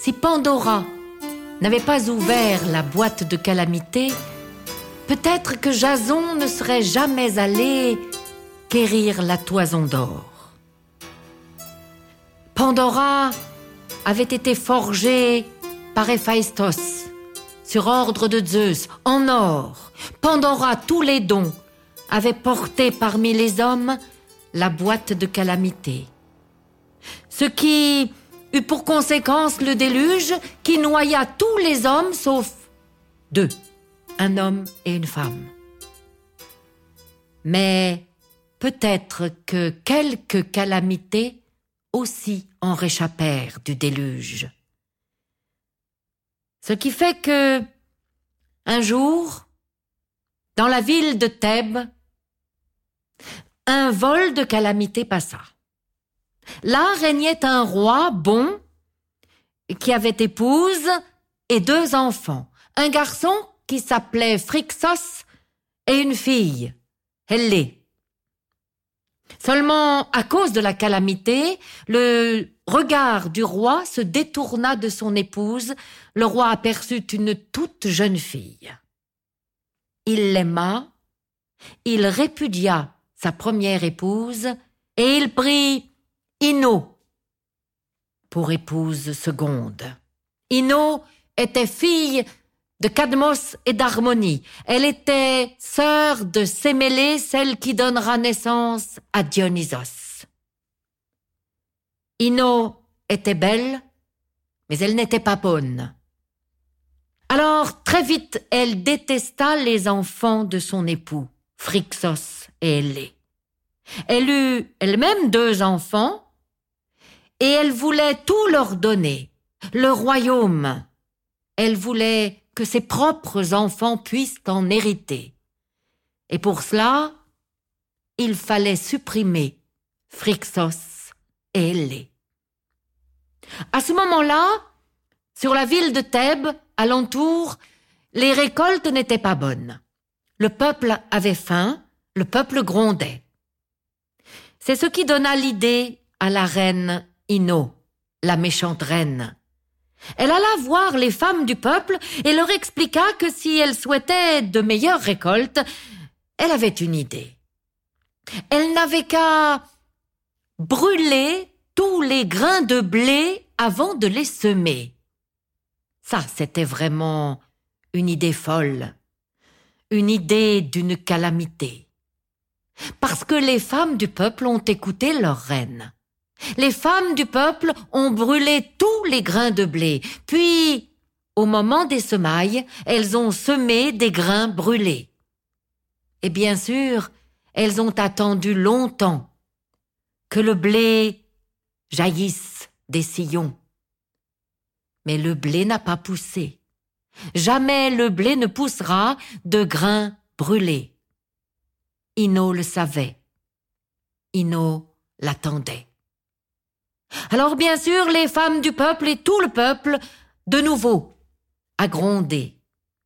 Si Pandora n'avait pas ouvert la boîte de calamité, peut-être que Jason ne serait jamais allé quérir la toison d'or. Pandora avait été forgée par Héphaïstos, sur ordre de Zeus, en or. Pandora, tous les dons, avait porté parmi les hommes la boîte de calamité. Ce qui eut pour conséquence le déluge qui noya tous les hommes sauf 2, un homme et une femme. Mais peut-être que quelques calamités aussi en réchappèrent du déluge. Ce qui fait que, un jour, dans la ville de Thèbes, un vol de calamité passa. Là régnait un roi bon qui avait épouse et 2 enfants, un garçon qui s'appelait Phrixos et une fille, Hellé. Seulement, à cause de la calamité, le regard du roi se détourna de son épouse. Le roi aperçut une toute jeune fille. Il l'aima, il répudia sa première épouse et il prit Ino pour épouse seconde. Ino était fille de Cadmos et d'Harmonie. Elle était sœur de Sémélé, celle qui donnera naissance à Dionysos. Ino était belle, mais elle n'était pas bonne. Alors, très vite, elle détesta les enfants de son époux, Phrixos et Hellé. Elle eut elle-même 2 enfants, et elle voulait tout leur donner, le royaume. Elle voulait que ses propres enfants puissent en hériter. Et pour cela, il fallait supprimer Phrixos et Hellé. À ce moment-là, sur la ville de Thèbes, alentour, les récoltes n'étaient pas bonnes. Le peuple avait faim, le peuple grondait. C'est ce qui donna l'idée à la reine Ino, la méchante reine. Elle alla voir les femmes du peuple et leur expliqua que si elles souhaitaient de meilleures récoltes, elle avait une idée. Elle n'avait qu'à brûler tous les grains de blé avant de les semer. Ça, c'était vraiment une idée folle, une idée d'une calamité. Parce que les femmes du peuple ont écouté leur reine. Les femmes du peuple ont brûlé tous les grains de blé, puis, au moment des semailles, elles ont semé des grains brûlés. Et bien sûr, elles ont attendu longtemps que le blé jaillisse des sillons. Mais le blé n'a pas poussé. Jamais le blé ne poussera de grains brûlés. Ino le savait. Ino l'attendait. Alors bien sûr, les femmes du peuple et tout le peuple, de nouveau, a grondé.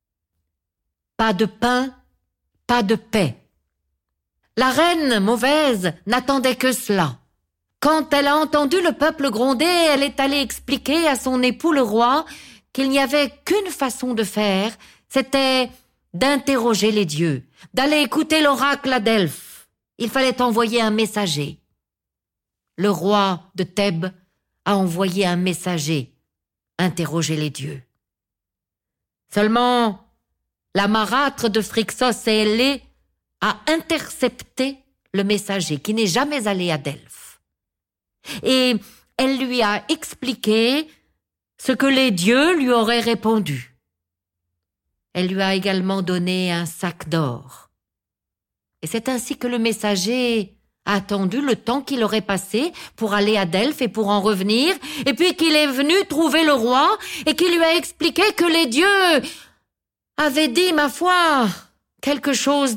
Pas de pain, pas de paix. La reine mauvaise n'attendait que cela. Quand elle a entendu le peuple gronder, elle est allée expliquer à son époux le roi qu'il n'y avait qu'une façon de faire, c'était d'interroger les dieux, d'aller écouter l'oracle à Delphes. Il fallait envoyer un messager. Le roi de Thèbes a envoyé un messager interroger les dieux. Seulement, la marâtre de Phrixos et Hellé a intercepté le messager qui n'est jamais allé à Delphes. Et elle lui a expliqué ce que les dieux lui auraient répondu. Elle lui a également donné un sac d'or. Et c'est ainsi que le messager a attendu le temps qu'il aurait passé pour aller à Delphes et pour en revenir, et puis qu'il est venu trouver le roi et qu'il lui a expliqué que les dieux avaient dit, ma foi, quelque chose